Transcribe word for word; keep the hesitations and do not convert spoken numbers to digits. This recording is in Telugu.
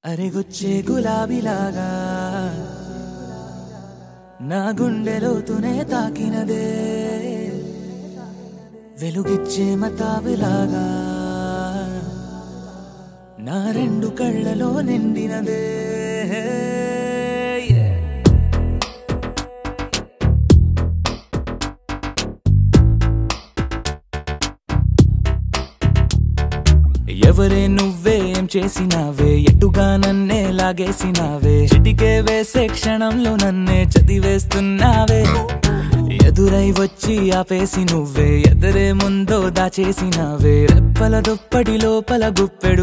అరెగొచ్చే గులాబీలాగా నా గుండెలోతునే తాకినదే, వెలుగిచ్చే మతాబులాగా నా రెండు కళ్ళలో నిండినదే. ఎవరే నువ్వే ఏం చేసినావే, ఎటుగా నన్నే లాగేసినావే, చిటికే వేసే క్షణంలో నన్నే చదివేస్తున్నావే. ఎదురై వచ్చి ఆపేసి నువ్వే ఎదరే ముందో దాచేసినావే, రెప్పల దుప్పటి లోపల గుప్పెడు